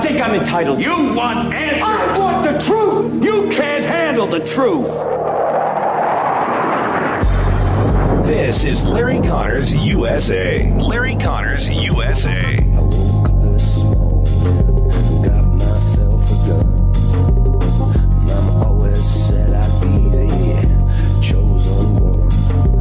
think I'm entitled? You want answers. I want the truth. You can't handle the truth. This is Larry Connors USA. Larry Connors USA. I woke up this morning, got myself a gun. Mama always said I'd be the chosen one.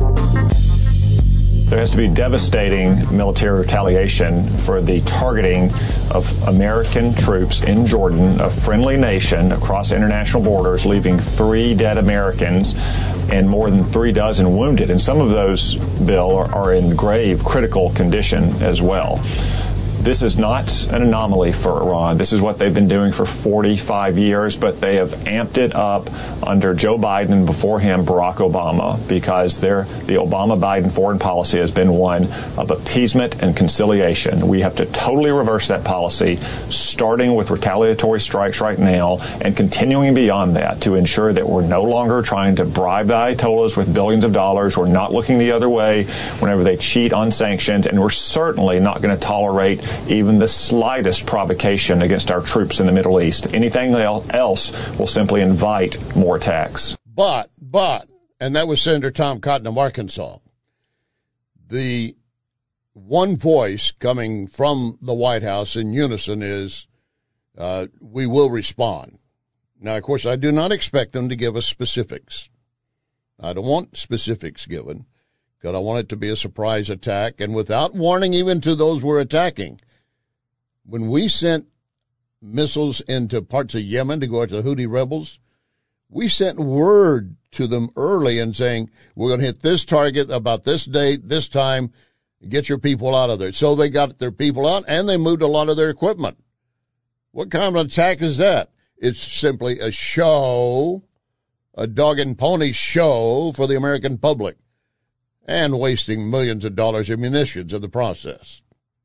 There has to be devastating military retaliation for the targeting of American troops in Jordan, a friendly nation, across international borders, leaving 3 dead Americans and more than 36 wounded. And some of those, Bill, are in grave, critical condition as well. This is not an anomaly for Iran. This is what they've been doing for 45 years, but they have amped it up under Joe Biden and before him Barack Obama, because the Obama-Biden foreign policy has been one of appeasement and conciliation. We have to totally reverse that policy, starting with retaliatory strikes right now and continuing beyond that to ensure that we're no longer trying to bribe the Ayatollahs with billions of dollars. We're not looking the other way whenever they cheat on sanctions, and we're certainly not going to tolerate even the slightest provocation against our troops in the Middle East. Anything else will simply invite more attacks. But, and that was Senator Tom Cotton of Arkansas. The one voice coming from the White House in unison is, we will respond. Now, of course, I do not expect them to give us specifics. I don't want specifics given, because I want it to be a surprise attack, and without warning even to those we're attacking. When we sent missiles into parts of Yemen to go after the Houthi rebels, we sent word to them early and saying, we're going to hit this target about this date, this time, get your people out of there. So they got their people out, and they moved a lot of their equipment. What kind of attack is that? It's simply a show, a dog and pony show for the American public, and wasting millions of dollars in munitions in the process.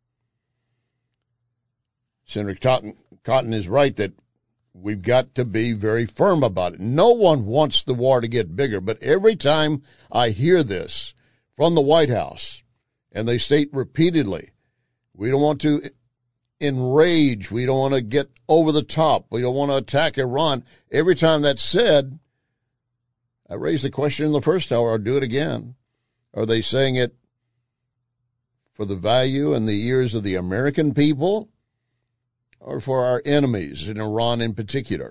Senator Cotton is right that we've got to be very firm about it. No one wants the war to get bigger, but every time I hear this from the White House, and they state repeatedly, we don't want to enrage, we don't want to get over the top, we don't want to attack Iran. Every time that's said, I raised the question in the first hour, I'll do it again. Are they saying it for the value and the ears of the American people, or for our enemies, in Iran in particular?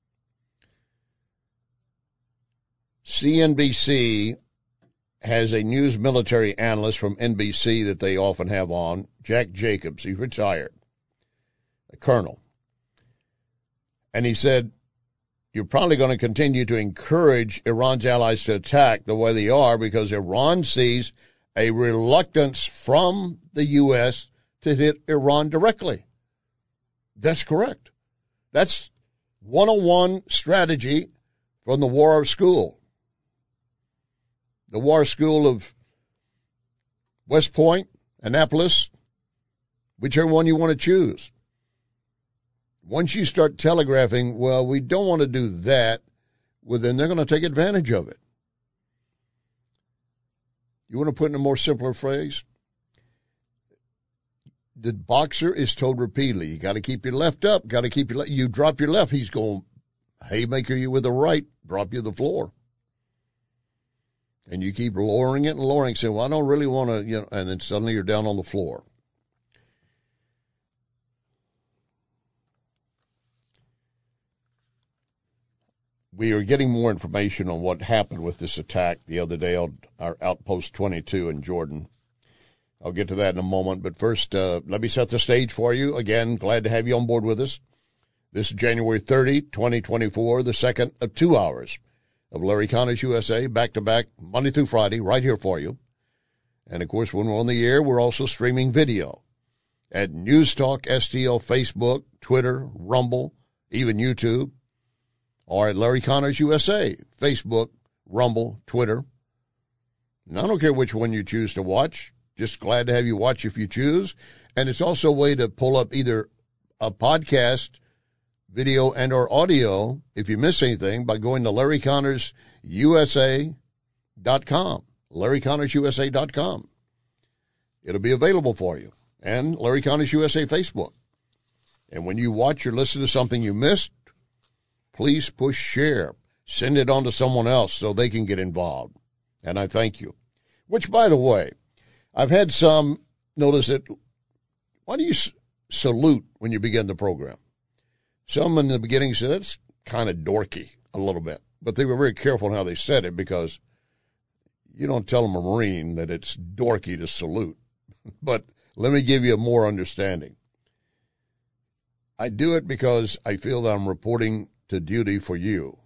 CNBC has a news military analyst from NBC that they often have on, Jack Jacobs. He's retired, a colonel. And he said, you're probably going to continue to encourage Iran's allies to attack the way they are because Iran sees a reluctance from the U.S. to hit Iran directly. That's correct. That's 101 strategy from the War School. The War School of West Point, Annapolis, whichever one you want to choose. Once you start telegraphing, well, we don't want to do that, well, then they're going to take advantage of it. You want to put in a more simpler phrase? The boxer is told repeatedly, you got to keep your left up, got to keep your left. You drop your left, he's going to haymaker you with the right, drop you to the floor. And you keep lowering it and lowering it, saying, well, I don't really want to, and then suddenly you're down on the floor. We are getting more information on what happened with this attack the other day on our Outpost 22 in Jordan. I'll get to that in a moment, but first, let me set the stage for you. Again, glad to have you on board with us. This is January 30, 2024, the second of 2 hours of Larry Connors USA, back-to-back, Monday through Friday, right here for you. And, of course, when we're on the air, we're also streaming video at News Talk STL, Facebook, Twitter, Rumble, even YouTube, or at Larry Connors USA, Facebook, Rumble, Twitter. And I don't care which one you choose to watch. Just glad to have you watch if you choose. And it's also a way to pull up either a podcast, video, and or audio if you miss anything by going to LarryConnorsUSA.com. LarryConnorsUSA.com. It'll be available for you. And Larry Connors USA Facebook. And when you watch or listen to something you missed, please push share. Send it on to someone else so they can get involved. And I thank you. Which, by the way, I've had some notice that, why do you salute when you begin the program? Some in the beginning said, that's kind of dorky a little bit. But they were very careful in how they said it, because you don't tell a Marine that it's dorky to salute. But let me give you a more understanding. I do it because I feel that I'm reporting to duty for you.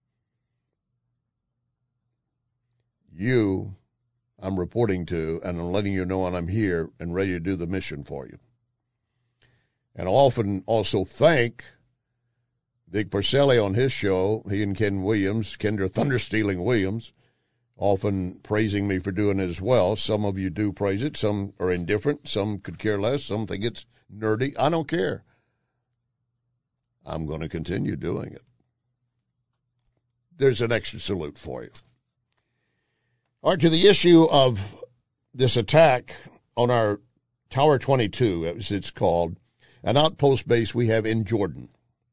You, I'm reporting to, and I'm letting you know I'm here and ready to do the mission for you. And I often also thank Vic Porcelli on his show, he and Ken Williams, Kendra Thunderstealing Williams, often praising me for doing it as well. Some of you do praise it. Some are indifferent. Some could care less. Some think it's nerdy. I don't care. I'm going to continue doing it. There's an extra salute for you. All right, to the issue of this attack on our Tower 22, as it's called, an outpost base we have in Jordan.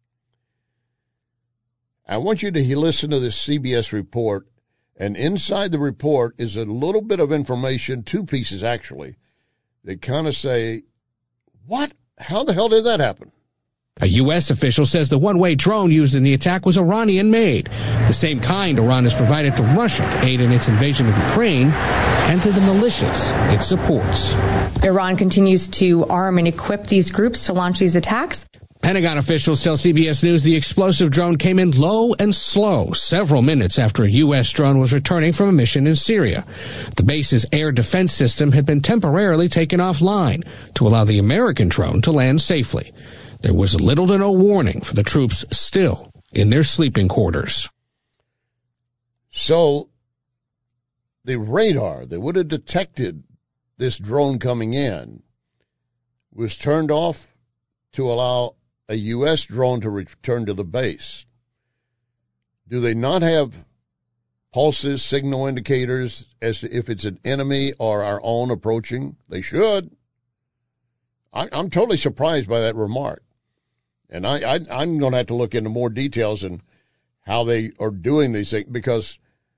I want you to listen to this CBS report, and inside the report is a little bit of information, 2 pieces actually, that kind of say, what? How the hell did that happen? A U.S. official says the one-way drone used in the attack was Iranian-made, the same kind Iran has provided to Russia to aid in its invasion of Ukraine and to the militias it supports. Iran continues to arm and equip these groups to launch these attacks. Pentagon officials tell CBS News the explosive drone came in low and slow several minutes after a U.S. drone was returning from a mission in Syria. The base's air defense system had been temporarily taken offline to allow the American drone to land safely. There was little to no warning for the troops still in their sleeping quarters. So the radar that would have detected this drone coming in was turned off to allow a U.S. drone to return to the base. Do they not have pulses, signal indicators as to if it's an enemy or our own approaching? They should. I'm totally surprised by that remark. And I'm going to have to look into more details in how they are doing these things, because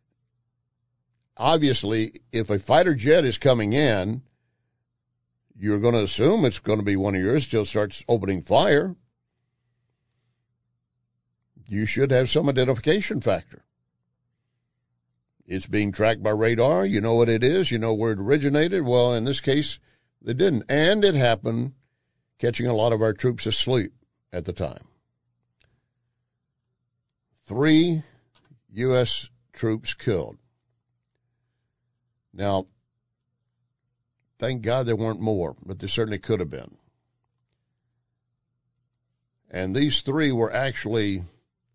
obviously if a fighter jet is coming in, you're going to assume it's going to be one of yours, still starts opening fire. You should have some identification factor. It's being tracked by radar. You know what it is. You know where it originated. Well, in this case, they didn't. And it happened catching a lot of our troops asleep at the time. 3 U.S. troops killed. Now, thank God there weren't more, but there certainly could have been. And these 3 were actually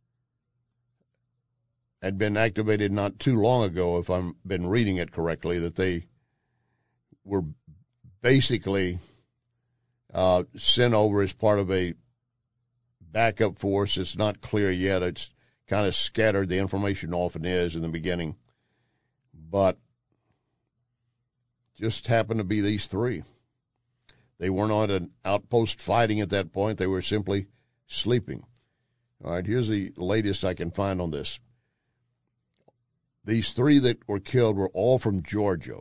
had been activated not too long ago, if I've been reading it correctly, that they were basically sent over as part of a backup force. It's not clear yet. It's kind of scattered. The information often is in the beginning. But just happened to be these 3. They weren't on an outpost fighting at that point. They were simply sleeping. All right, here's the latest I can find on this. These 3 that were killed were all from Georgia.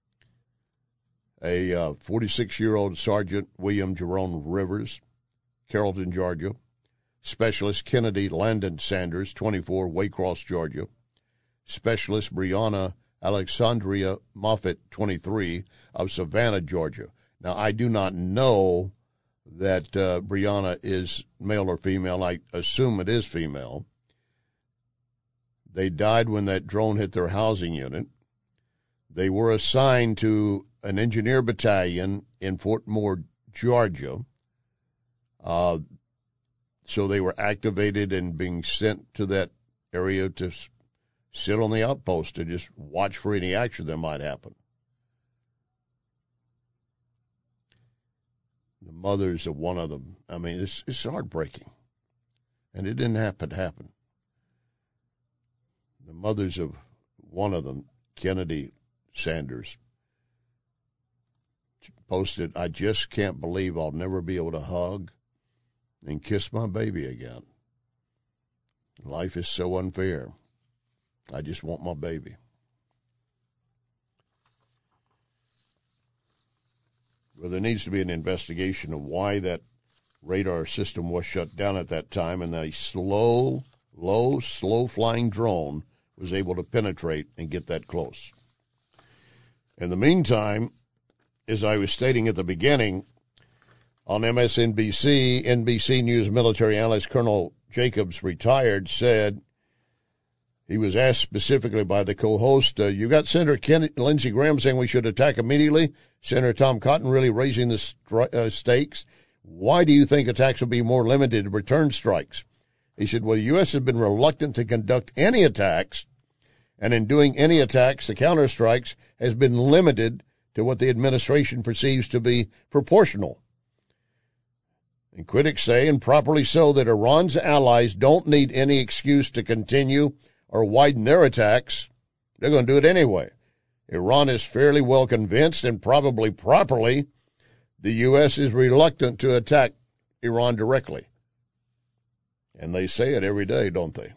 A 46-year-old Sergeant William Jerome Rivers, Carrollton, Georgia. Specialist Kennedy Landon Sanders, 24, Waycross, Georgia. Specialist Brianna Alexandria Moffitt, 23, of Savannah, Georgia. Now, I do not know that Brianna is male or female. I assume it is female. They died when that drone hit their housing unit. They were assigned to an engineer battalion in Fort Moore, Georgia. So they were activated and being sent to that area to sit on the outpost to just watch for any action that might happen. The mothers of one of them, I mean, it's heartbreaking. And it didn't happen to happen. The mothers of one of them, Kennedy Sanders, posted, I just can't believe I'll never be able to hug and kiss my baby again. Life is so unfair. I just want my baby. Well, there needs to be an investigation of why that radar system was shut down at that time, and that a slow-flying drone was able to penetrate and get that close. In the meantime, as I was stating at the beginning, on MSNBC, NBC News military analyst Colonel Jacobs, retired, said, he was asked specifically by the co-host, you got Senator Lindsey Graham saying we should attack immediately, Senator Tom Cotton really raising the stakes. Why do you think attacks will be more limited to return strikes? He said, well, the U.S. has been reluctant to conduct any attacks, and in doing any attacks, the counterstrikes has been limited to what the administration perceives to be proportional. And critics say, and properly so, that Iran's allies don't need any excuse to continue or widen their attacks. They're going to do it anyway. Iran is fairly well convinced, and probably properly, the U.S. is reluctant to attack Iran directly. And they say it every day, don't they?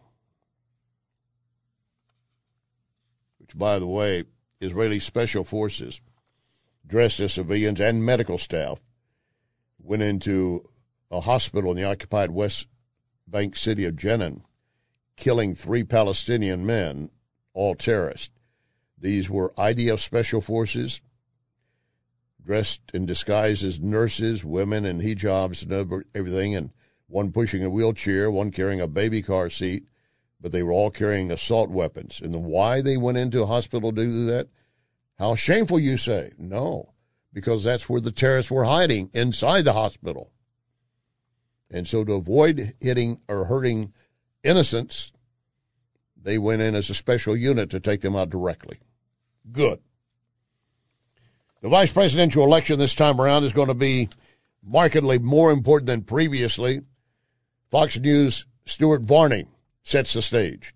Which, by the way, Israeli special forces, dressed as civilians and medical staff, went into a hospital in the occupied West Bank city of Jenin, killing 3 Palestinian men, all terrorists. These were IDF special forces, dressed in disguise as nurses, women in hijabs and everything, and one pushing a wheelchair, one carrying a baby car seat, but they were all carrying assault weapons. And why they went into a hospital to do that? How shameful, you say? No, because that's where the terrorists were hiding, inside the hospital. And so to avoid hitting or hurting innocents, they went in as a special unit to take them out directly. Good. The vice presidential election this time around is going to be markedly more important than previously. Fox News' Stuart Varney sets the stage.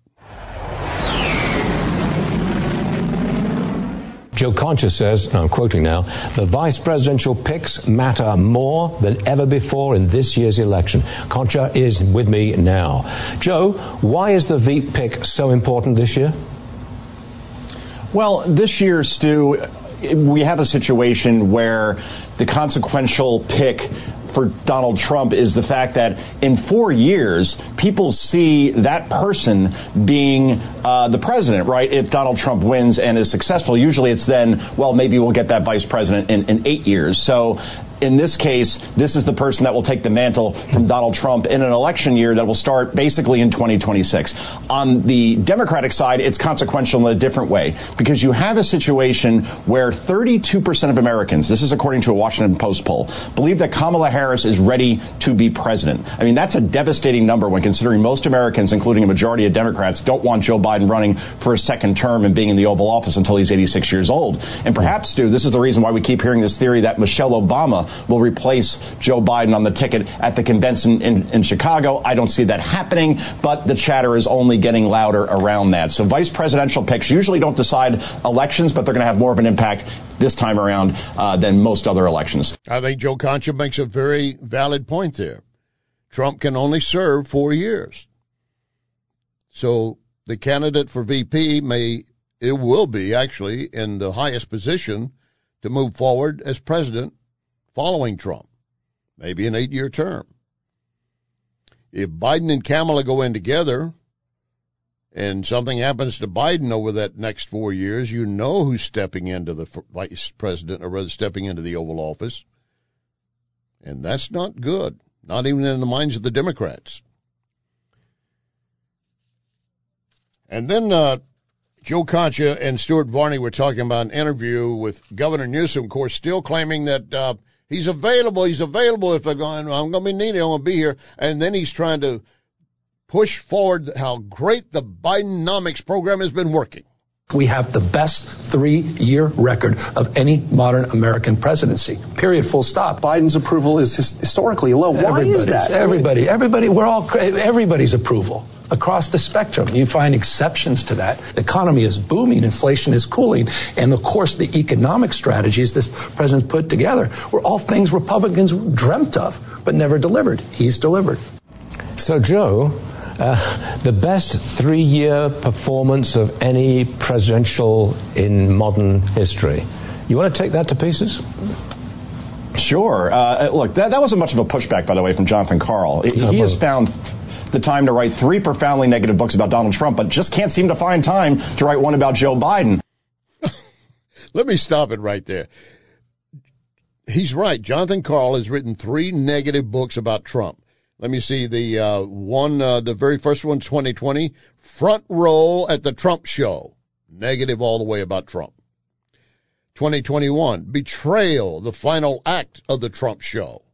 Joe Concha says, and I'm quoting now, the vice presidential picks matter more than ever before in this year's election. Concha is with me now. Joe, why is the Veep pick so important this year? Well, this year, Stu, we have a situation where the consequential pick for Donald Trump is the fact that in 4 years, people see that person being the president, right? If Donald Trump wins and is successful, usually it's then, well, maybe we'll get that vice president in 8 years. So in this case, this is the person that will take the mantle from Donald Trump in an election year that will start basically in 2026. On the Democratic side, it's consequential in a different way, because you have a situation where 32% of Americans, this is according to a Washington Post poll, believe that Kamala Harris is ready to be president. I mean, that's a devastating number when considering most Americans, including a majority of Democrats, don't want Joe Biden running for a second term and being in the Oval Office until he's 86 years old. And perhaps, Stu, this is the reason why we keep hearing this theory that Michelle Obama will replace Joe Biden on the ticket at the convention in Chicago. I don't see that happening, but the chatter is only getting louder around that. So vice presidential picks usually don't decide elections, but they're going to have more of an impact this time around than most other elections. I think Joe Concha makes a very valid point there. Trump can only serve 4 years. So the candidate for VP will be actually in the highest position to move forward as president following Trump, maybe an 8-year term. If Biden and Kamala go in together and something happens to Biden over that next 4 years, you know who's stepping into the vice president, or rather stepping into the Oval Office. And that's not good, not even in the minds of the Democrats. And then Joe Concha and Stuart Varney were talking about an interview with Governor Newsom, of course, still claiming that he's available if they're going, I'm going to be needed, I'm going to be here. And then he's trying to push forward how great the Bidenomics program has been working. We have the best 3-year record of any modern American presidency. Period. Full stop. Biden's approval is historically low. Why is that? Everybody's approval. across the spectrum. You find exceptions to that. The economy is booming, inflation is cooling, and of course the economic strategies this president put together were all things Republicans dreamt of, but never delivered. He's delivered. So, Joe, the best 3-year performance of any presidential in modern history. You want to take that to pieces? Sure. Look, that wasn't much of a pushback, by the way, from Jonathan Karl. He has found the time to write 3 profoundly negative books about Donald Trump, but just can't seem to find time to write one about Joe Biden. Let me stop it right there. He's right. Jonathan Karl has written 3 negative books about Trump. Let me see the very first one, 2020, Front Row at the Trump Show. Negative all the way about Trump. 2021, Betrayal, the final act of the Trump Show.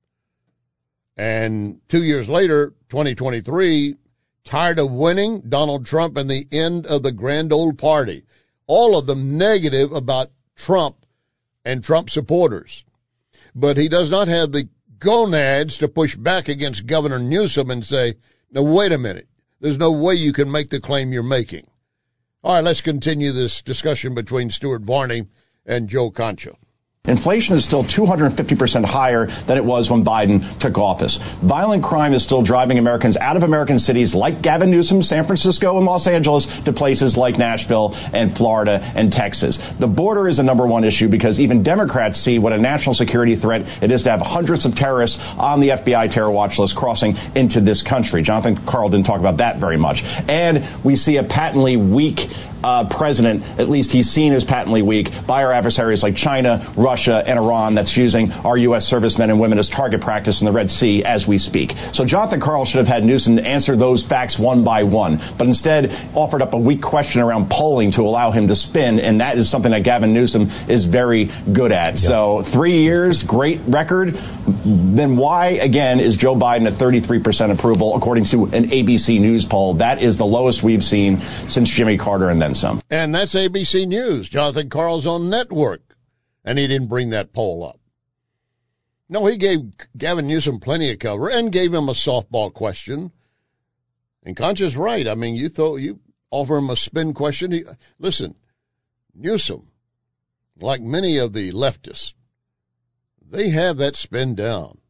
And 2 years later, 2023, Tired of Winning, Donald Trump and the End of the Grand Old Party. All of them negative about Trump and Trump supporters. But he does not have the gonads to push back against Governor Newsom and say, now, wait a minute. There's no way you can make the claim you're making. All right, let's continue this discussion between Stuart Varney and Joe Concha. Inflation is still 250% higher than it was when Biden took office. Violent crime is still driving Americans out of American cities like Gavin Newsom, San Francisco, and Los Angeles to places like Nashville and Florida and Texas. The border is the number one issue because even Democrats see what a national security threat it is to have hundreds of terrorists on the FBI terror watch list crossing into this country. Jonathan Karl didn't talk about that very much. And we see a patently weak president, at least he's seen as patently weak, by our adversaries like China, Russia, and Iran that's using our U.S. servicemen and women as target practice in the Red Sea as we speak. So Jonathan Karl should have had Newsom answer those facts one by one, but instead offered up a weak question around polling to allow him to spin, and that is something that Gavin Newsom is very good at. Yep. So 3 years, great record. Then why, again, is Joe Biden at 33% approval, according to an ABC News poll? That is the lowest we've seen since Jimmy Carter and then some. And that's ABC News, Jonathan Karl's own network. And he didn't bring that poll up. No, he gave Gavin Newsom plenty of cover and gave him a softball question. And Concha's right. I mean, you offer him a spin question. Listen, Newsom, like many of the leftists, they have that spin down.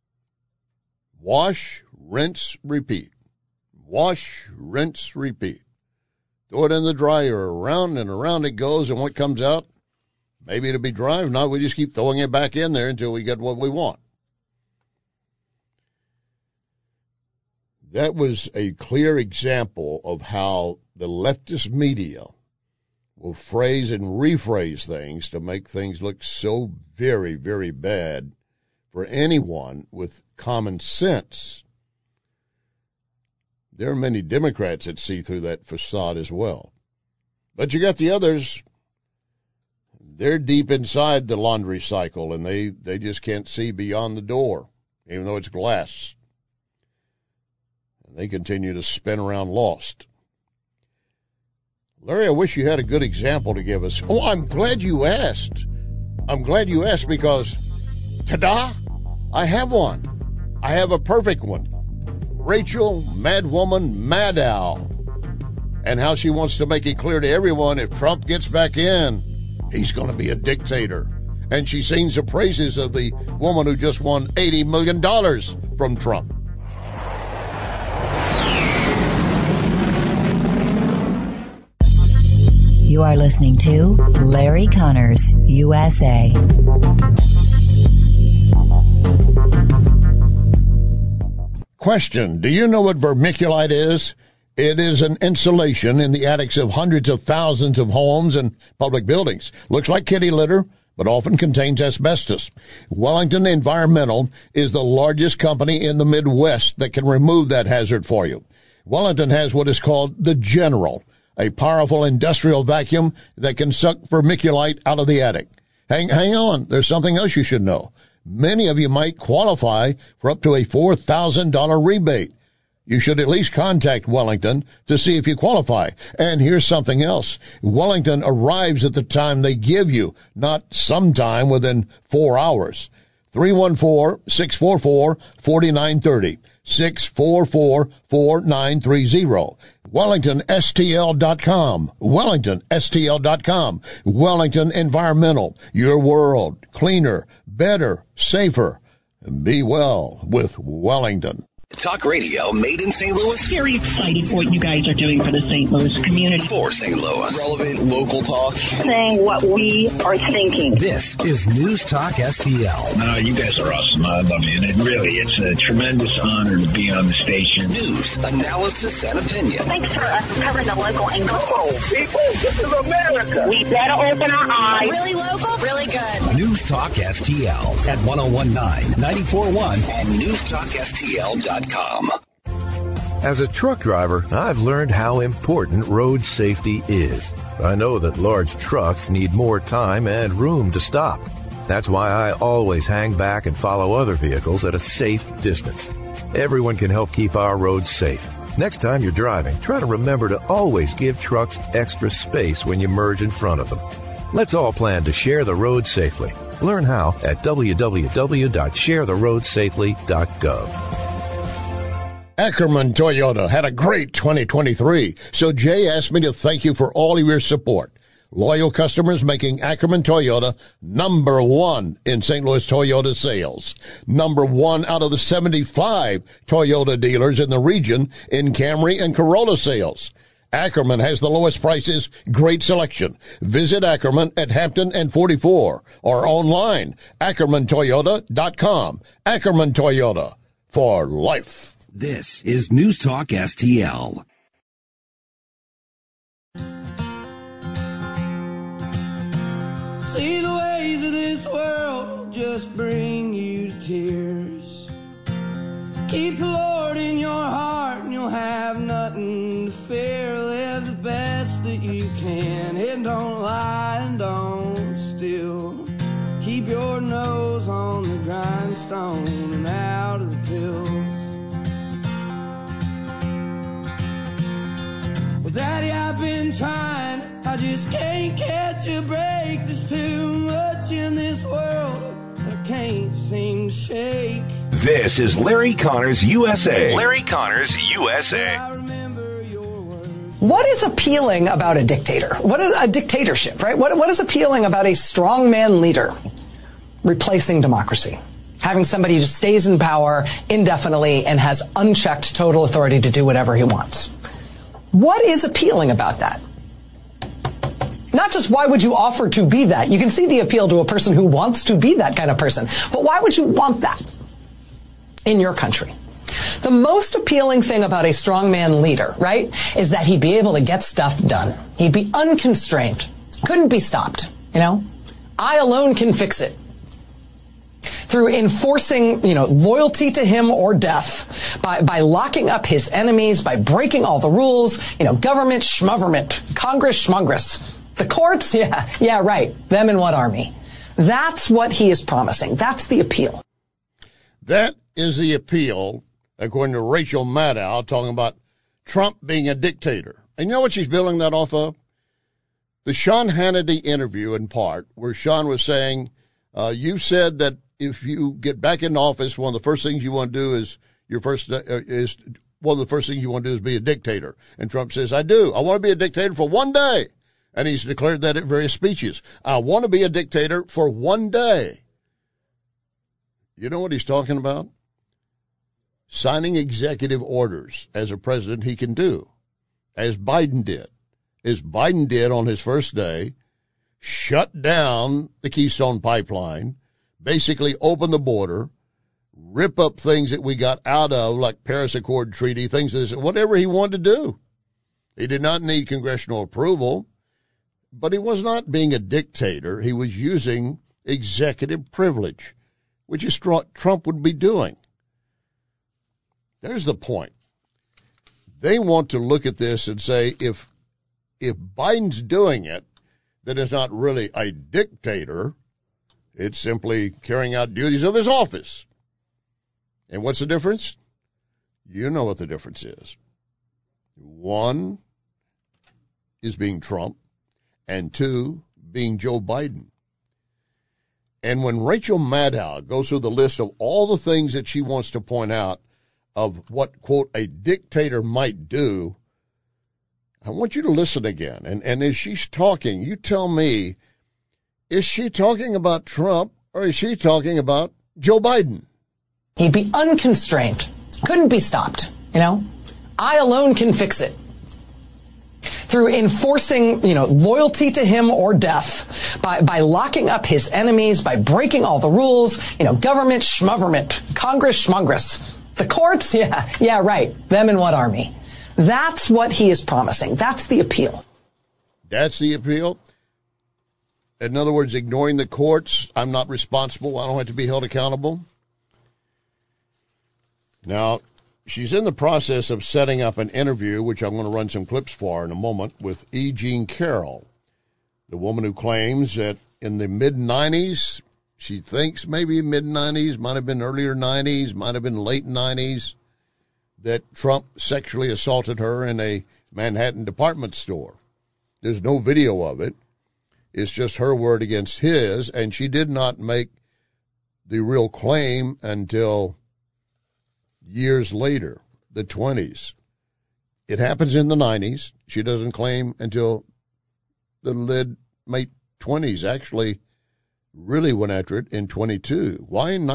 Wash, rinse, repeat. Wash, rinse, repeat. Throw it in the dryer, around and around it goes, and what comes out, maybe it'll be dry. If not, we just keep throwing it back in there until we get what we want. That was a clear example of how the leftist media will phrase and rephrase things to make things look so very, very bad for anyone with common sense. There are many Democrats that see through that facade as well. But you got the others. They're deep inside the laundry cycle, and they just can't see beyond the door, even though it's glass. And they continue to spin around lost. Larry, I wish you had a good example to give us. Oh, I'm glad you asked. I'm glad you asked because, ta-da, I have one. I have a perfect one. Rachel Madwoman Maddow, and how she wants to make it clear to everyone if Trump gets back in, he's going to be a dictator. And she sings the praises of the woman who just won $80 million from Trump. You are listening to Larry Connors, USA. Question, do you know what vermiculite is? It is an insulation in the attics of hundreds of thousands of homes and public buildings. Looks like kitty litter, but often contains asbestos. Wellington Environmental is the largest company in the Midwest that can remove that hazard for you. Wellington has what is called the General, a powerful industrial vacuum that can suck vermiculite out of the attic. Hang on, there's something else you should know. Many of you might qualify for up to a $4,000 rebate. You should at least contact Wellington to see if you qualify. And here's something else. Wellington arrives at the time they give you, not sometime within 4 hours. 314-644-4930. 644-4930. WellingtonSTL.com. WellingtonSTL.com. Wellington Environmental. Your world. Cleaner, better, safer. Be well with Wellington. Talk radio made in St. Louis. Very exciting what you guys are doing for the St. Louis community. For St. Louis. Relevant local talk. Saying what we are thinking. This is News Talk STL. No, you guys are awesome. I love you. And it's a tremendous honor to be on the station. News, analysis, and opinion. Thanks for covering the local angle. Oh, people, this is America. We better open our eyes. Really local, really good. News Talk STL at 1019, 94.1, and newstalkstl.com. As a truck driver, I've learned how important road safety is. I know that large trucks need more time and room to stop. That's why I always hang back and follow other vehicles at a safe distance. Everyone can help keep our roads safe. Next time you're driving, try to remember to always give trucks extra space when you merge in front of them. Let's all plan to share the road safely. Learn how at www.sharetheroadsafely.gov. Ackerman Toyota had a great 2023, so Jay asked me to thank you for all of your support. Loyal customers making Ackerman Toyota number one in St. Louis Toyota sales. Number one out of the 75 Toyota dealers in the region in Camry and Corolla sales. Ackerman has the lowest prices, great selection. Visit Ackerman at Hampton and 44 or online, AckermanToyota.com. Ackerman Toyota, for life. This is News Talk STL. See, the ways of this world just bring you to tears. Keep the Lord in your heart and you'll have nothing to fear. Live the best that you can and don't lie and don't steal. Keep your nose on the grindstone and out of the pills. Well, Daddy, I've been trying, I just can't catch a break. There's too much in this world I can't seem to shake. This is Larry Connors USA. Larry Connors USA. What is appealing about a dictator? What is a dictatorship, right? What is appealing about a strongman leader replacing democracy? Having somebody who just stays in power indefinitely and has unchecked total authority to do whatever he wants. What is appealing about that? Not just why would you offer to be that? You can see the appeal to a person who wants to be that kind of person. But why would you want that in your country? The most appealing thing about a strongman leader, right, is that he'd be able to get stuff done. He'd be unconstrained. Couldn't be stopped, you know? I alone can fix it. Through enforcing, loyalty to him or death, by locking up his enemies, by breaking all the rules, government schmoverment, Congress schmungress, the courts, yeah, right, them and what army. That's what he is promising. That's the appeal. That is the appeal, according to Rachel Maddow, talking about Trump being a dictator. And you know what she's building that off of? The Sean Hannity interview, in part, where Sean was saying, you said that if you get back in office, one of the first things you want to do is be a dictator. And Trump says, I do. I want to be a dictator for one day. And he's declared that at various speeches. I want to be a dictator for one day. You know what he's talking about? Signing executive orders as a president he can do, as Biden did. As Biden did on his first day, shut down the Keystone Pipeline, basically open the border, rip up things that we got out of, like Paris Accord Treaty, things like this, whatever he wanted to do. He did not need congressional approval, but he was not being a dictator. He was using executive privilege, which is what Trump would be doing. There's the point. They want to look at this and say, if Biden's doing it, then it's not really a dictator. It's simply carrying out duties of his office. And what's the difference? You know what the difference is. One is being Trump, and two, being Joe Biden. And when Rachel Maddow goes through the list of all the things that she wants to point out of what, quote, a dictator might do, I want you to listen again. And as she's talking, you tell me, is she talking about Trump or is she talking about Joe Biden? He'd be unconstrained. Couldn't be stopped. I alone can fix it. Through enforcing, loyalty to him or death, by locking up his enemies, by breaking all the rules, government schmoverment, Congress schmungress. The courts, yeah, right. Them and what army? That's what he is promising. That's the appeal. That's the appeal? In other words, ignoring the courts, I'm not responsible, I don't have to be held accountable? Now, she's in the process of setting up an interview, which I'm going to run some clips for in a moment, with E. Jean Carroll, the woman who claims that in the mid-'90s, she thinks maybe mid-'90s, might have been earlier '90s, might have been late '90s, that Trump sexually assaulted her in a Manhattan department store. There's no video of it. It's just her word against his, and she did not make the real claim until years later, the 20s. It happens in the 90s. She doesn't claim until the late 20s. Actually, really went after it in 22. Why in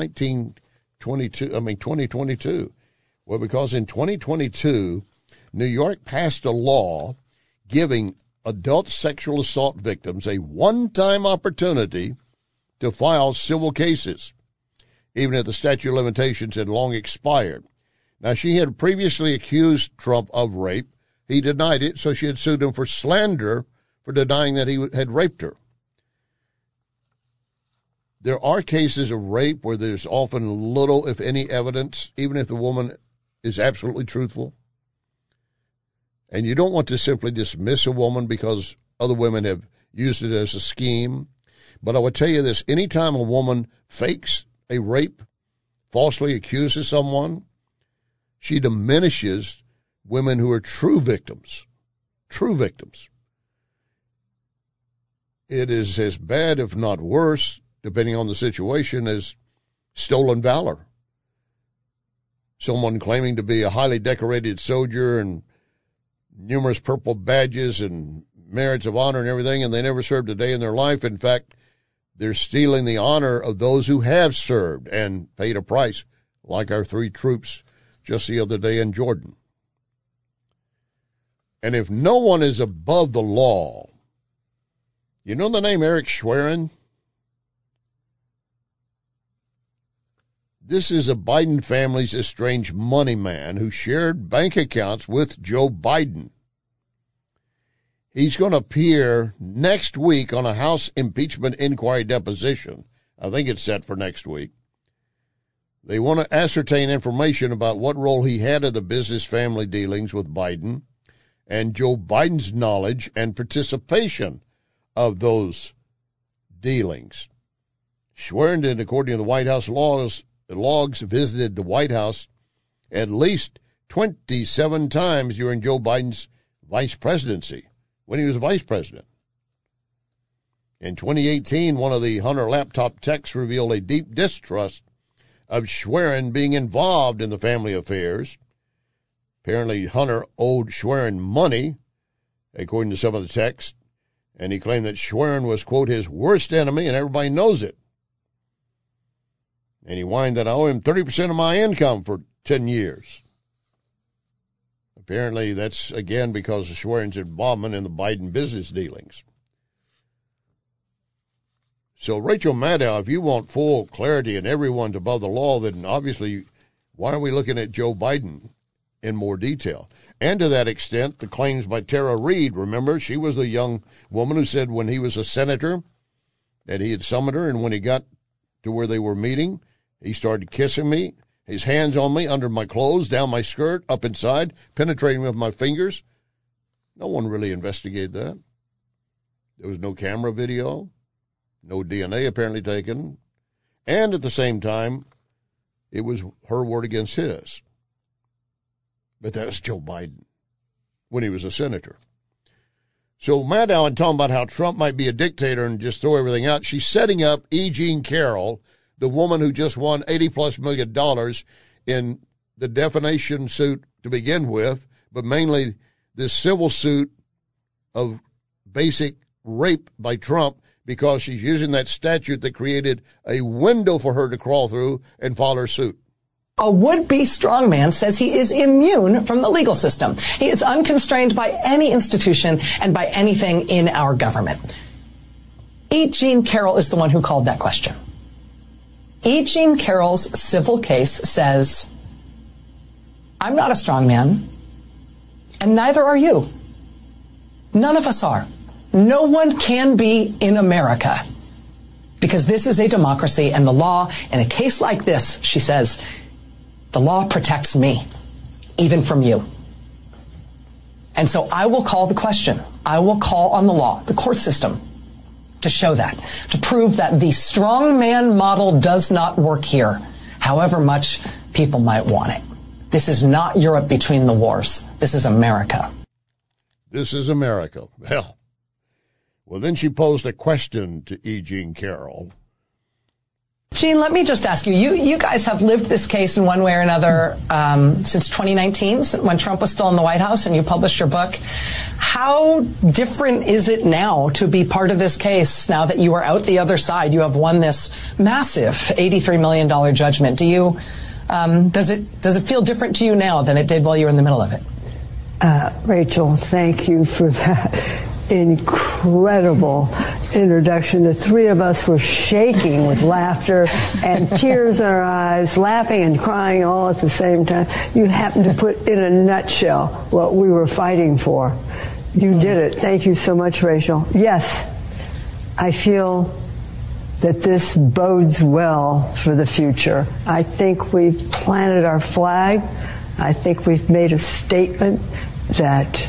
2022? Well, because in 2022, New York passed a law giving adult sexual assault victims a one-time opportunity to file civil cases, even if the statute of limitations had long expired. Now, she had previously accused Trump of rape. He denied it, so she had sued him for slander for denying that he had raped her. There are cases of rape where there's often little, if any, evidence, even if the woman is absolutely truthful. And you don't want to simply dismiss a woman because other women have used it as a scheme. But I would tell you this, anytime a woman fakes a rape, falsely accuses someone, she diminishes women who are true victims. True victims. It is as bad, if not worse, depending on the situation, as stolen valor. Someone claiming to be a highly decorated soldier and numerous purple badges and merits of honor and everything, and they never served a day in their life. In fact, they're stealing the honor of those who have served and paid a price, like our 3 troops just the other day in Jordan. And if no one is above the law, you know the name Eric Schwerin? This is a Biden family's estranged money man who shared bank accounts with Joe Biden. He's going to appear next week on a House impeachment inquiry deposition. I think it's set for next week. They want to ascertain information about what role he had in the business family dealings with Biden and Joe Biden's knowledge and participation of those dealings. Schwerin, according to the White House logs, visited the White House at least 27 times during Joe Biden's vice presidency, when he was vice president. In 2018, one of the Hunter laptop texts revealed a deep distrust of Schwerin being involved in the family affairs. Apparently, Hunter owed Schwerin money, according to some of the texts, and he claimed that Schwerin was, quote, his worst enemy, and everybody knows it. And he whined that I owe him 30% of my income for 10 years. Apparently, that's, again, because of Schwerin's involvement in the Biden business dealings. So, Rachel Maddow, if you want full clarity and everyone's above the law, then obviously, why are we looking at Joe Biden in more detail? And to that extent, the claims by Tara Reid, remember, she was the young woman who said when he was a senator that he had summoned her, and when he got to where they were meeting, he started kissing me, his hands on me, under my clothes, down my skirt, up inside, penetrating with my fingers. No one really investigated that. There was no camera video, no DNA apparently taken, and at the same time, it was her word against his. But that was Joe Biden when he was a senator. So Maddow and talking about how Trump might be a dictator and just throw everything out, she's setting up E. Jean Carroll, the woman who just won $80+ million in the defamation suit to begin with, but mainly this civil suit of basic rape by Trump, because she's using that statute that created a window for her to crawl through and file her suit. A would-be strongman says he is immune from the legal system. He is unconstrained by any institution and by anything in our government. E. Jean Carroll is the one who called that question. E. Jean Carroll's civil case says, I'm not a strongman, and neither are you. None of us are. No one can be in America, because this is a democracy, and the law, in a case like this, she says, the law protects me, even from you. And so I will call the question. I will call on the law, the court system, to show that, to prove that the strongman model does not work here, however much people might want it. This is not Europe between the wars. This is America. This is America. Hell. Well, then she posed a question to E. Jean Carroll. Jean, let me just ask you, you guys have lived this case in one way or another since 2019, when Trump was still in the White House, and you published your book. How different is it now to be part of this case now that you are out the other side? You have won this massive $83 million judgment. Do you, does it feel different to you now than it did while you were in the middle of it? Rachel, thank you for that incredible introduction. The three of us were shaking with laughter and tears in our eyes, laughing and crying all at the same time. You happened to put in a nutshell what we were fighting for. You did it. Thank you so much, Rachel. Yes, I feel that this bodes well for the future. I think we've planted our flag. I think we've made a statement that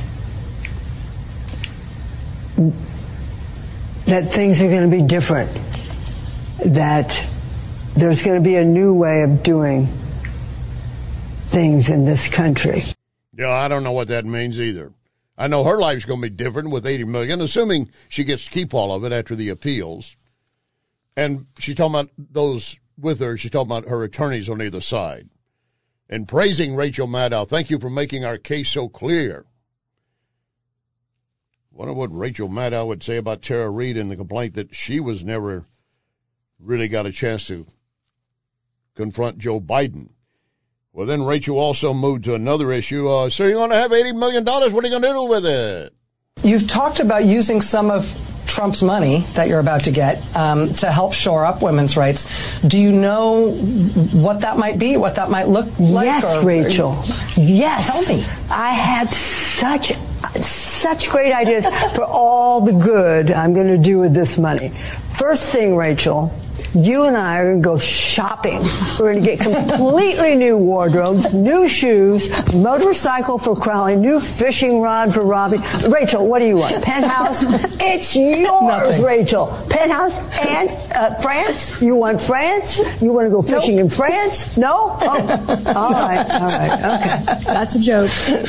things are going to be different, that there's going to be a new way of doing things in this country. Yeah, I don't know what that means either. I know her life's going to be different with $80 million, assuming she gets to keep all of it after the appeals. And she's talking about those with her. She's talking about her attorneys on either side. And praising Rachel Maddow. Thank you for making our case so clear. Wonder what Rachel Maddow would say about Tara Reid and the complaint that she was never really got a chance to confront Joe Biden. Well, then Rachel also moved to another issue. So you're going to have $80 million. What are you going to do with it? You've talked about using some of Trump's money that you're about to get to help shore up women's rights. Do you know what that might be, what that might look like? Yes, Rachel. Yes. Tell me. I had such great ideas for all the good I'm going to do with this money. First thing, Rachel, you and I are going to go shopping. We're going to get completely new wardrobes, new shoes, motorcycle for Crowley, new fishing rod for Robbie. Rachel, what do you want? Penthouse? It's yours, Nothing. Rachel. Penthouse and France? You want France? You want to go fishing in France? No? Oh, all right, okay. That's a joke.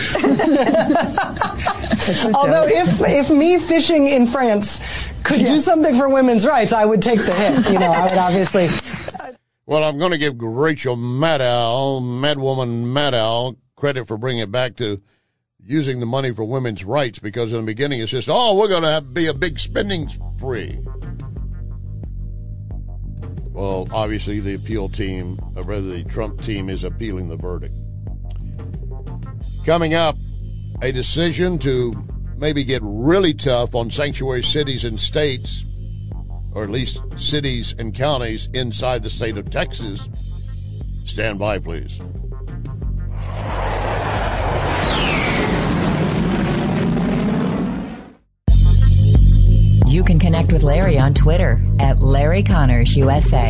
Although if me fishing in France could do something for women's rights, I would take the hit. You know, I would obviously. Well, I'm going to give Rachel Maddow, Madwoman Maddow, credit for bringing it back to using the money for women's rights, because in the beginning it's just, we're going to be a big spending spree. Well, obviously the appeal team, or rather the Trump team, is appealing the verdict. Coming up, a decision to maybe get really tough on sanctuary cities and states, or at least cities and counties inside the state of Texas. Stand by, please. You can connect with Larry on Twitter at Larry Connors USA.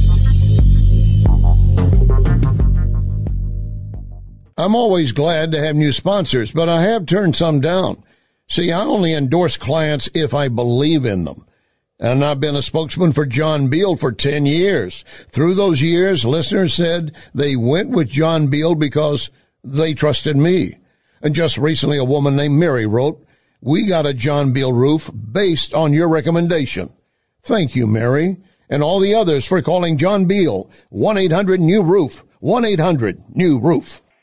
I'm always glad to have new sponsors, but I have turned some down. See, I only endorse clients if I believe in them. And I've been a spokesman for John Beal for 10 years. Through those years, listeners said they went with John Beal because they trusted me. And just recently, a woman named Mary wrote, "We got a John Beal roof based on your recommendation." Thank you, Mary, and all the others for calling John Beal. 1-800-NEW-ROOF. 1-800-NEW-ROOF.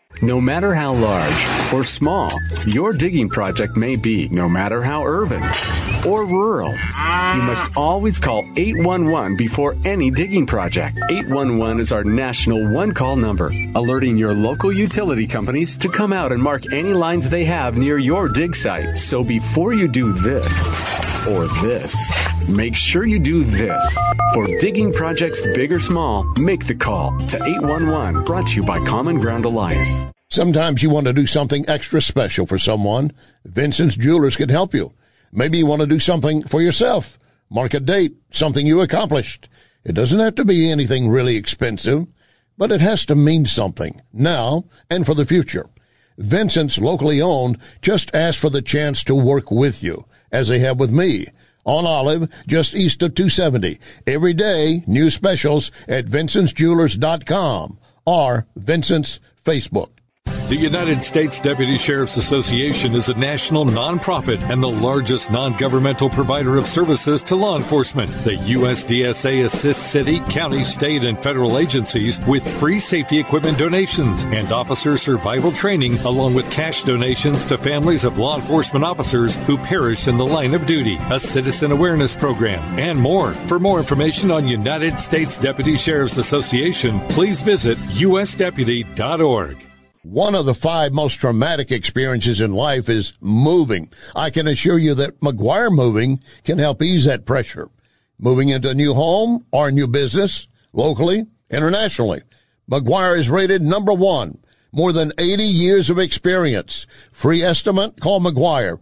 No matter how large or small your digging project may be, no matter how urban or rural, you must always call 811 before any digging project. 811 is our national one-call number, alerting your local utility companies to come out and mark any lines they have near your dig site. So before you do this or this, make sure you do this. For digging projects big or small, make the call to 811, brought to you by Common Ground Alliance. Sometimes you want to do something extra special for someone. Vincent's Jewelers can help you. Maybe you want to do something for yourself. Mark a date, something you accomplished. It doesn't have to be anything really expensive, but it has to mean something now and for the future. Vincent's, locally owned, just ask for the chance to work with you, as they have with me. On Olive, just east of 270. Every day, new specials at vincentsjewelers.com or Vincent's Facebook. The United States Deputy Sheriff's Association is a national nonprofit and the largest non-governmental provider of services to law enforcement. The USDSA assists city, county, state, and federal agencies with free safety equipment donations and officer survival training, along with cash donations to families of law enforcement officers who perished in the line of duty, a citizen awareness program, and more. For more information on United States Deputy Sheriff's Association, please visit usdeputy.org. One of the 5 most traumatic experiences in life is moving. I can assure you that McGuire Moving can help ease that pressure. Moving into a new home or a new business, locally, internationally. McGuire is rated number 1. More than 80 years of experience. Free estimate? Call McGuire,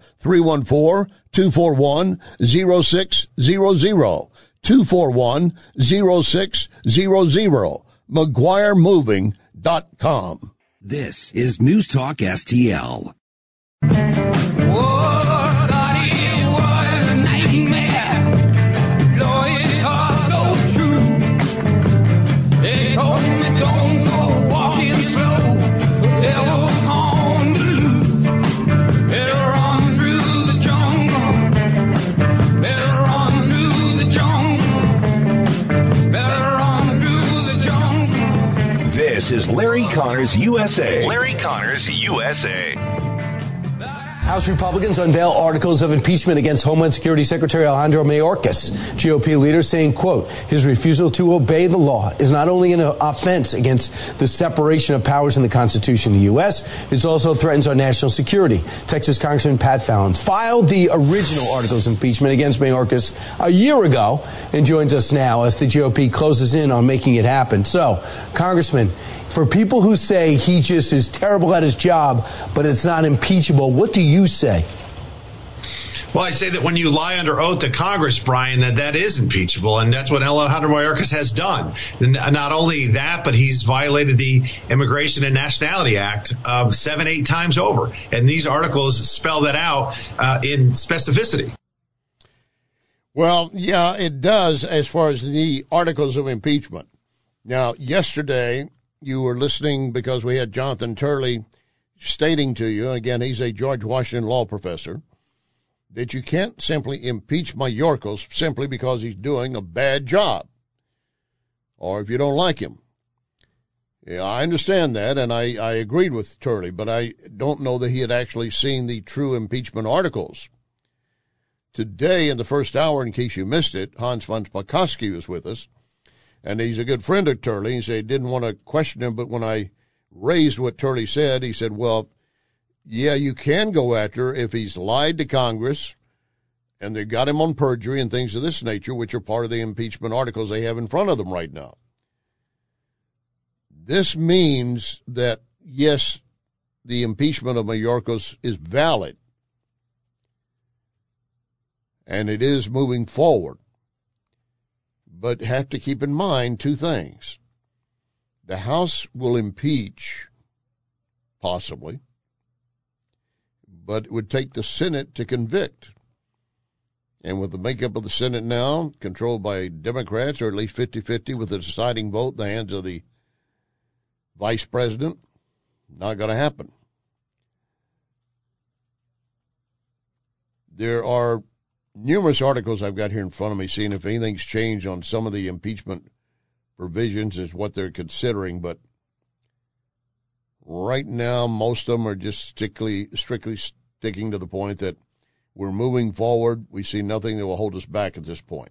314-241-0600. 241-0600. McGuireMoving.com. This is News Talk STL. This is Larry Connors USA. Larry Connors USA. House Republicans unveil articles of impeachment against Homeland Security Secretary Alejandro Mayorkas. GOP leaders saying, quote, his refusal to obey the law is not only an offense against the separation of powers in the Constitution of the U.S., it also threatens our national security. Texas Congressman Pat Fallon filed the original articles of impeachment against Mayorkas a year ago and joins us now as the GOP closes in on making it happen. So, Congressman, for people who say he just is terrible at his job, but it's not impeachable, what do you say? Well, I say that when you lie under oath to Congress, Brian, that is impeachable, and that's what Alejandro Mayorkas has done. And not only that, but he's violated the Immigration and Nationality Act 7-8 times over. And these articles spell that out in specificity. Well, yeah, it does as far as the articles of impeachment. Now, yesterday, you were listening because we had Jonathan Turley stating to you, and again, he's a George Washington law professor, that you can't simply impeach Mayorkas simply because he's doing a bad job or if you don't like him. Yeah, I understand that, and I agreed with Turley, but I don't know that he had actually seen the true impeachment articles. Today, in the first hour, in case you missed it, Hans von Spakovsky was with us. And he's a good friend of Turley. He said he didn't want to question him, but when I raised what Turley said, he said, well, yeah, you can go after if he's lied to Congress and they got him on perjury and things of this nature, which are part of the impeachment articles they have in front of them right now. This means that, yes, the impeachment of Mayorkas is valid, and it is moving forward. But have to keep in mind 2 things. The House will impeach, possibly, but it would take the Senate to convict. And with the makeup of the Senate now, controlled by Democrats, or at least 50-50 with the deciding vote in the hands of the vice president, not going to happen. There are numerous articles I've got here in front of me, seeing if anything's changed on some of the impeachment provisions is what they're considering. But Right now, most of them are just strictly sticking to the point that we're moving forward. We see nothing that will hold us back at this point.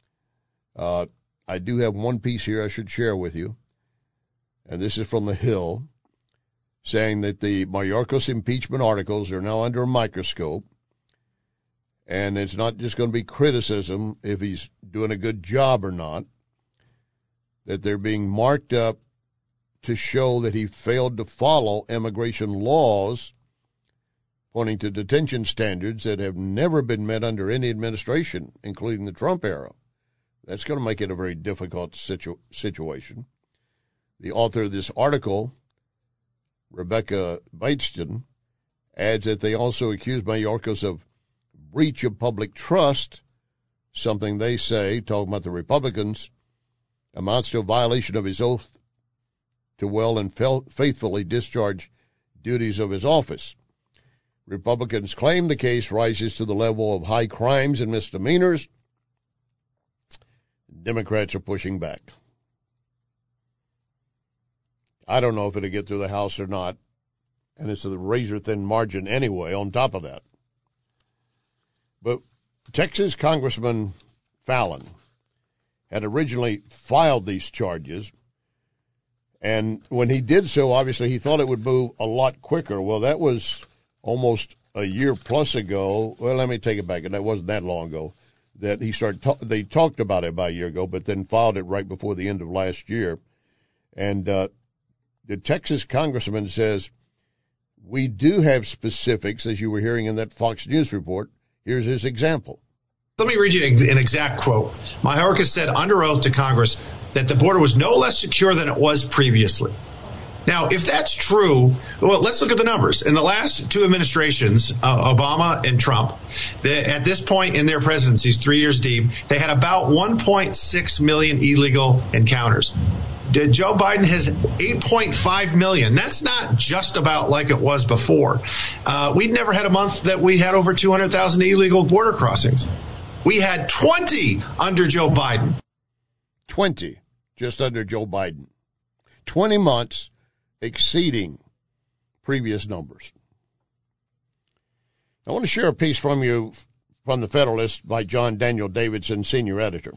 I do have one piece here I should share with you, and this is from The Hill, saying that the Mayorkas impeachment articles are now under a microscope, and it's not just going to be criticism if he's doing a good job or not, that they're being marked up to show that he failed to follow immigration laws, pointing to detention standards that have never been met under any administration, including the Trump era. That's going to make it a very difficult situation. The author of this article, Rebecca Bateston, adds that they also accuse Mayorkas of breach of public trust, something they say, talking about the Republicans, amounts to a violation of his oath to well and faithfully discharge duties of his office. Republicans claim the case rises to the level of high crimes and misdemeanors. Democrats are pushing back. I don't know if it'll get through the House or not, and it's a razor-thin margin anyway on top of that. But Texas Congressman Fallon had originally filed these charges, and when he did so, obviously he thought it would move a lot quicker. Well, that was almost a year plus ago. Well, let me take it back, and that wasn't that long ago that he started. They talked about it about a year ago, but then filed it right before the end of last year. And the Texas congressman says, we do have specifics, as you were hearing in that Fox News report. Here's his example. Let me read you an exact quote. Mayorkas said under oath to Congress that the border was no less secure than it was previously. Now, if that's true, well, let's look at the numbers. In the last two administrations, Obama and Trump, at this point in their presidencies, 3 years deep, they had about 1.6 million illegal encounters. Joe Biden has 8.5 million. That's not just about like it was before. We'd never had a month that we had over 200,000 illegal border crossings. We had 20 under Joe Biden. 20, just under Joe Biden. 20 months exceeding previous numbers. I want to share a piece from you from the Federalist by John Daniel Davidson, senior editor.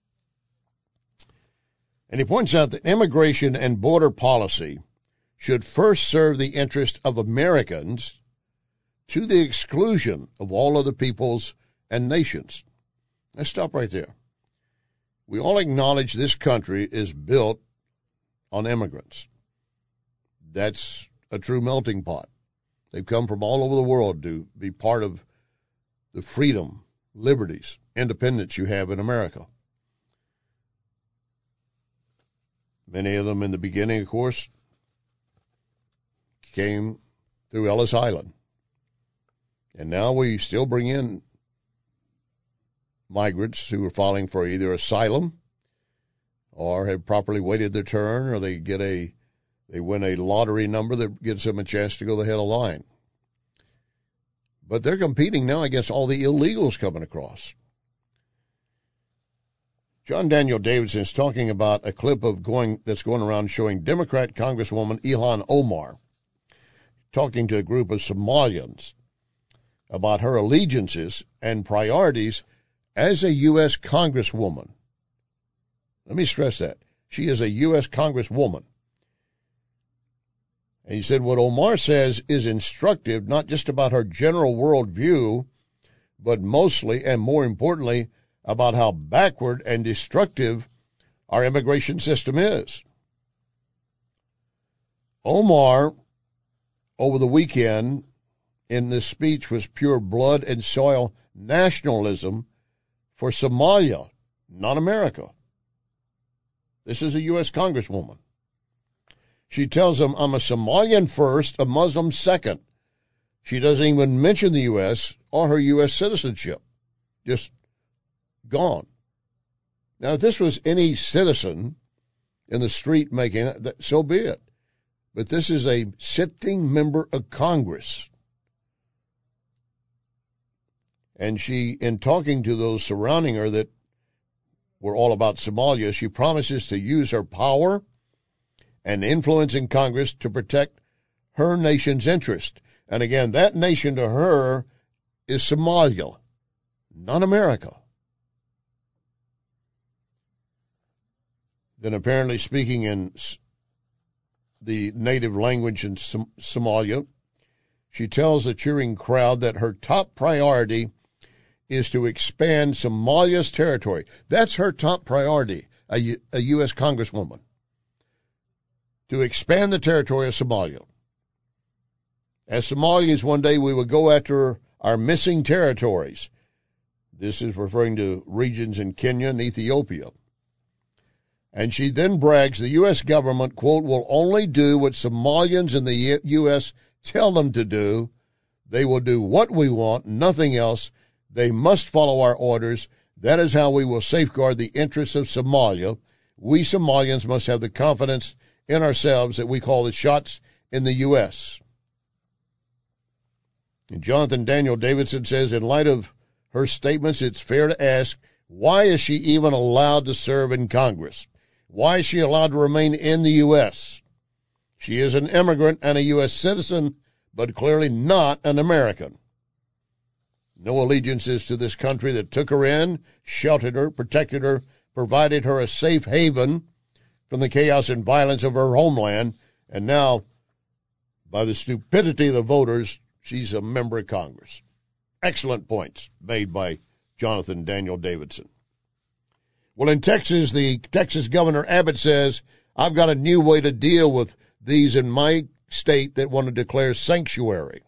And he points out that immigration and border policy should first serve the interest of Americans to the exclusion of all other peoples and nations. Let's stop right there. We all acknowledge this country is built on immigrants. That's a true melting pot. They've come from all over the world to be part of the freedom, liberties, independence you have in America. Many of them in the beginning, of course, came through Ellis Island. And now we still bring in migrants who are filing for either asylum or have properly waited their turn, or they win a lottery number that gives them a chance to go the head of the line. But they're competing now against all the illegals coming across. John Daniel Davidson is talking about a clip that's going around showing Democrat Congresswoman Ilhan Omar talking to a group of Somalians about her allegiances and priorities as a U.S. Congresswoman. Let me stress that. She is a U.S. Congresswoman. And he said what Omar says is instructive, not just about her general worldview, but mostly and more importantly about how backward and destructive our immigration system is. Omar, over the weekend, in this speech was pure blood and soil nationalism for Somalia, not America. This is a U.S. Congresswoman. She tells them, I'm a Somalian first, a Muslim second. She doesn't even mention the U.S. or her U.S. citizenship. Just gone. Now, if this was any citizen in the street making it, so be it. But this is a sitting member of Congress. And she, in talking to those surrounding her that were all about Somalia, she promises to use her power and influence in Congress to protect her nation's interest. And again, that nation to her is Somalia, not America. Then apparently speaking in the native language in Somalia, she tells the cheering crowd that her top priority is to expand Somalia's territory. That's her top priority, a U.S. Congresswoman, to expand the territory of Somalia. As Somalians, one day we will go after our missing territories. This is referring to regions in Kenya and Ethiopia. And she then brags the U.S. government, quote, will only do what Somalians in the U.S. tell them to do. They will do what we want, nothing else. They must follow our orders. That is how we will safeguard the interests of Somalia. We Somalians must have the confidence in ourselves that we call the shots in the U.S. And Jonathan Daniel Davidson says, in light of her statements, it's fair to ask, why is she even allowed to serve in Congress? Why is she allowed to remain in the U.S.? She is an immigrant and a U.S. citizen, but clearly not an American. No allegiances to this country that took her in, sheltered her, protected her, provided her a safe haven from the chaos and violence of her homeland, and now, by the stupidity of the voters, she's a member of Congress. Excellent points made by Jonathan Daniel Davidson. Well, in Texas, the Texas Governor Abbott says, I've got a new way to deal with these in my state that want to declare sanctuary.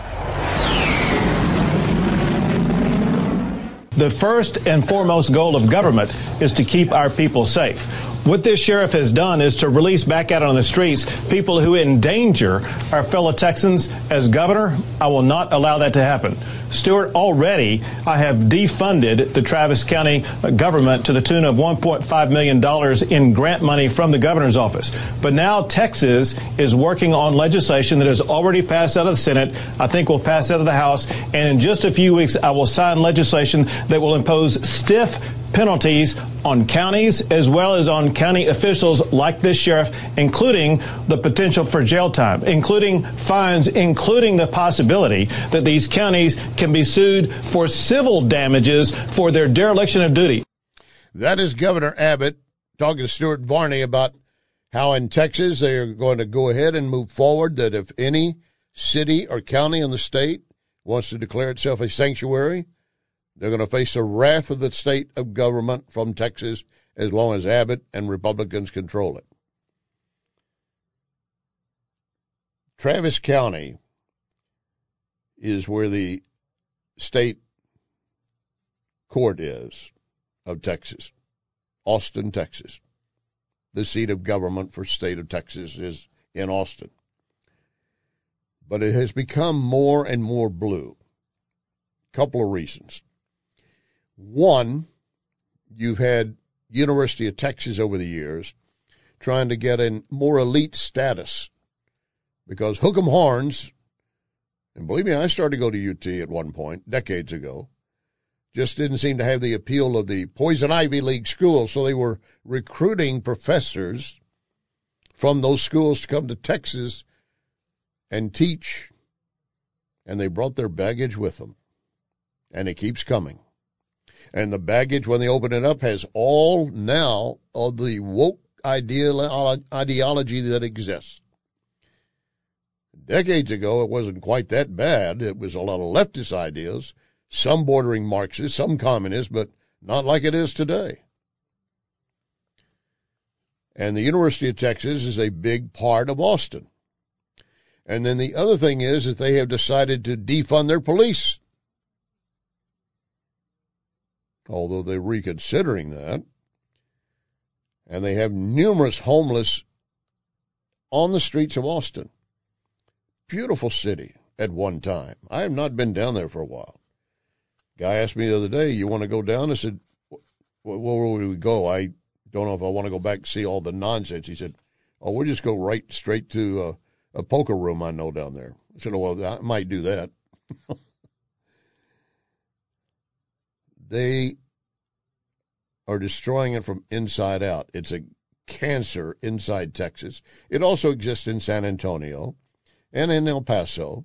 The first and foremost goal of government is to keep our people safe. What this sheriff has done is to release back out on the streets people who endanger our fellow Texans. As governor, I will not allow that to happen. Stuart, already I have defunded the Travis County government to the tune of $1.5 million in grant money from the governor's office. But now Texas is working on legislation that has already passed out of the Senate, I think will pass out of the House, and in just a few weeks I will sign legislation that will impose stiff penalties on counties as well as on county officials like this sheriff, including the potential for jail time, including fines, including the possibility that these counties can be sued for civil damages for their dereliction of duty. That is Governor Abbott talking to Stuart Varney about how in Texas they are going to go ahead and move forward, that if any city or county in the state wants to declare itself a sanctuary, they're going to face the wrath of the state of government from Texas as long as Abbott and Republicans control it. Travis County is where the state court is of Texas. Austin, Texas. The seat of government for state of Texas is in Austin. But it has become more and more blue. Couple of reasons. One, you've had University of Texas over the years trying to get a more elite status because hook 'em horns, and believe me, I started to go to UT at one point, decades ago, just didn't seem to have the appeal of the Poison Ivy League schools, so they were recruiting professors from those schools to come to Texas and teach, and they brought their baggage with them, and it keeps coming. And the baggage, when they open it up, has all now of the woke ideology that exists. Decades ago, it wasn't quite that bad. It was a lot of leftist ideas, some bordering Marxist, some communist, but not like it is today. And the University of Texas is a big part of Austin. And then the other thing is that they have decided to defund their police. Although they're reconsidering that. And they have numerous homeless on the streets of Austin. Beautiful city at one time. I have not been down there for a while. Guy asked me the other day, you want to go down? I said, where would we go? I don't know if I want to go back and see all the nonsense. He said, oh, we'll just go right straight to a poker room I know down there. I said, oh, well, I might do that. They are destroying it from inside out. It's a cancer inside Texas. It also exists in San Antonio. and in El Paso.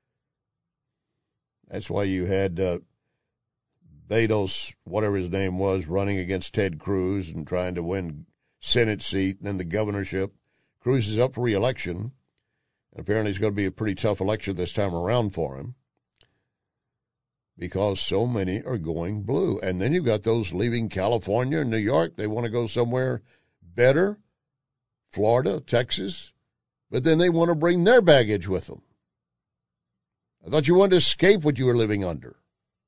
That's why you had Betos, whatever his name was, running against Ted Cruz and trying to win Senate seat and then the governorship. Cruz is up for re-election, and apparently it's going to be a pretty tough election this time around for him because so many are going blue. And then you've got those leaving California and New York. They want to go somewhere better, Florida, Texas, but then they want to bring their baggage with them. I thought you wanted to escape what you were living under.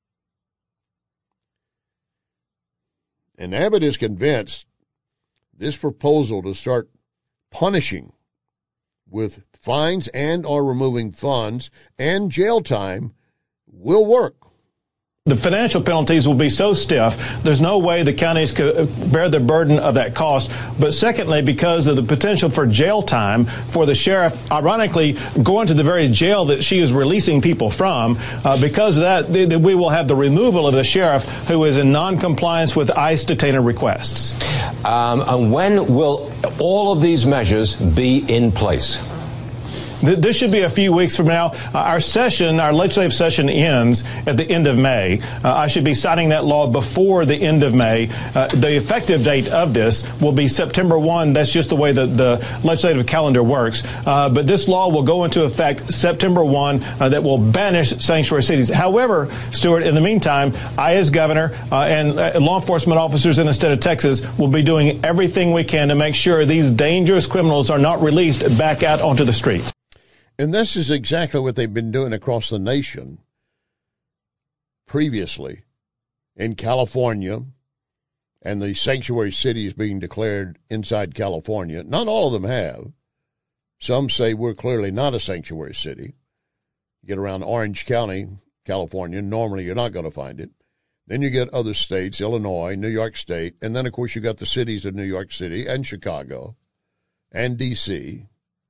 And Abbott is convinced this proposal to start punishing with fines and or removing funds and jail time will work. The financial penalties will be so stiff, there's no way the counties could bear the burden of that cost. But secondly, because of the potential for jail time for the sheriff, ironically, going to the very jail that she is releasing people from, because of that, we will have the removal of the sheriff who is in noncompliance with ICE detainer requests. And when will all of these measures be in place? This should be a few weeks from now. Our legislative session ends at the end of May. I should be signing that law before the end of May. The effective date of this will be September 1. That's just the way the legislative calendar works. But this law will go into effect September 1 that will banish sanctuary cities. However, Stuart, in the meantime, I as governor and law enforcement officers in the state of Texas will be doing everything we can to make sure these dangerous criminals are not released back out onto the streets. And this is exactly what they've been doing across the nation previously in California and the sanctuary cities being declared inside California. Not all of them have. Some say we're clearly not a sanctuary city. Get around Orange County, California, normally you're not going to find it. Then you get other states, Illinois, New York State, and then, of course, you got the cities of New York City and Chicago and D.C.,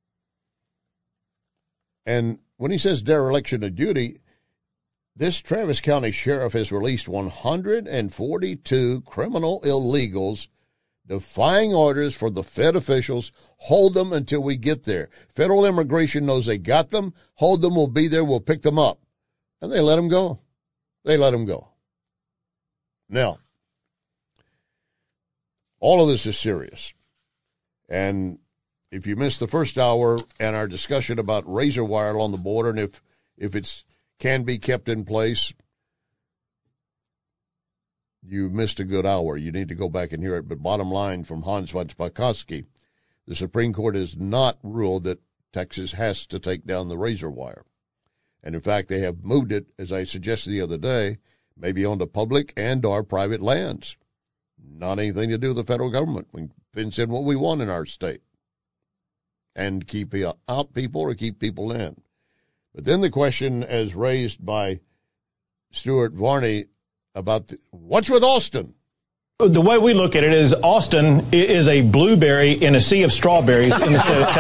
and when he says dereliction of duty, this Travis County sheriff has released 142 criminal illegals defying orders for the Fed officials. Hold them until we get there. Federal immigration knows they got them. Hold them, we'll be there, we'll pick them up. And they let them go. They let them go. Now, all of this is serious. And if you missed the first hour and our discussion about razor wire along the border and if it can be kept in place, you missed a good hour. You need to go back and hear it. But bottom line from Hans von Spakovsky, the Supreme Court has not ruled that Texas has to take down the razor wire. And, in fact, they have moved it, as I suggested the other day, maybe onto public and or private lands. Not anything to do with the federal government. We can fence in what we want in our state and keep out people or keep people in. But then the question, as raised by Stuart Varney, about what's with Austin? The way we look at it is Austin is a blueberry in a sea of strawberries in the state of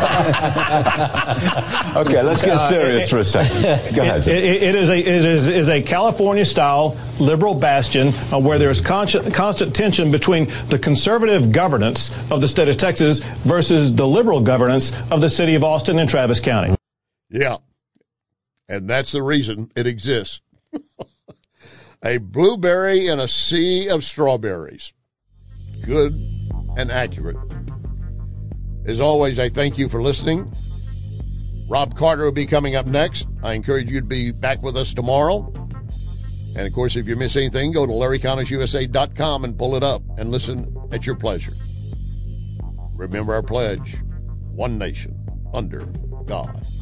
Texas. Okay, let's get serious for a second. Go ahead. It is a California-style liberal bastion where there is constant tension between the conservative governance of the state of Texas versus the liberal governance of the city of Austin and Travis County. Yeah, and that's the reason it exists. A blueberry in a sea of strawberries. Good and accurate. As always, I thank you for listening. Rob Carter will be coming up next. I encourage you to be back with us tomorrow. And, of course, if you miss anything, go to LarryConnersUSA.com and pull it up and listen at your pleasure. Remember our pledge, one nation under God.